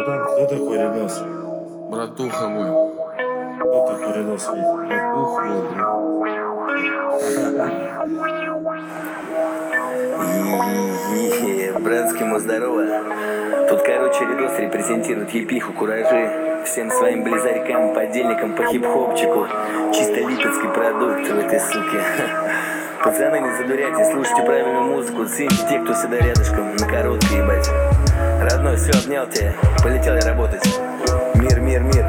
Братан, кто такой Ренос? Братуха мой. Кто такой Ренос? Братуха мой, Братскому здорово. Тут, короче, Ридос репрезентирует епиху, куражи. Всем своим близарькам, подельникам по хип-хопчику. Чисто липецкий продукт в этой суке. Пацаны, не задуряйте, слушайте правильную музыку. Цените те, кто всегда рядышком, на короткой, ебать. Родной, все, обнял тебя. Полетел я работать. Мир, мир, мир.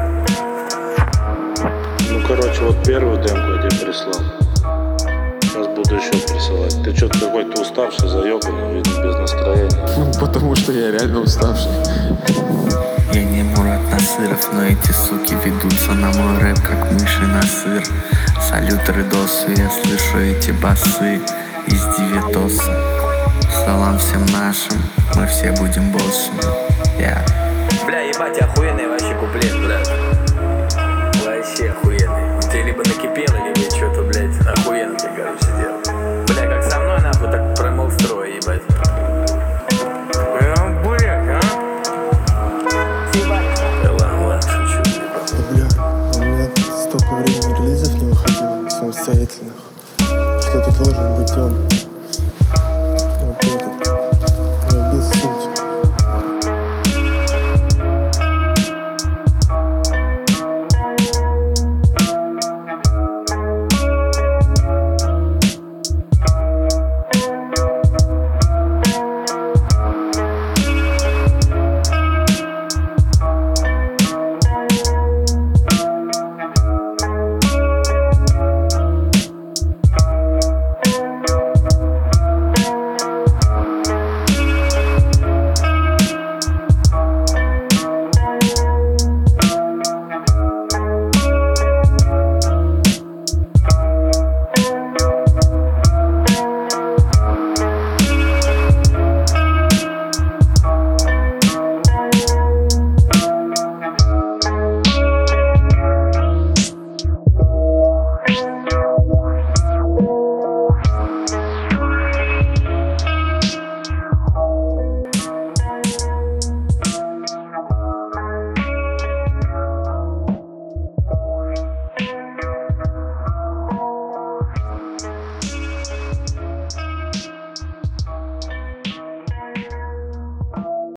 Ну, короче, вот первую демку я тебе прислал. Сейчас буду еще присылать. Ты что-то какой-то уставший, заебанный, видно, без настроения. Ну, потому что я реально уставший. Я не Мурат Насыров, но эти суки ведутся на мой рэп, как мыши на сыр. Салют, Ридосы, я слышу эти басы из Девятоса. Салам всем нашим, мы все будем боссами. Бля, ебать, охуенный вообще куплет, блядь. Вообще охуенный. Ты либо накипел, либо что-то, блядь, охуенно ты, короче, делал. Бля, как со мной, нахуй, так промыл строй, ебать. Бля, у меня столько времени релизов не выходило самостоятельных, что это должен быть он.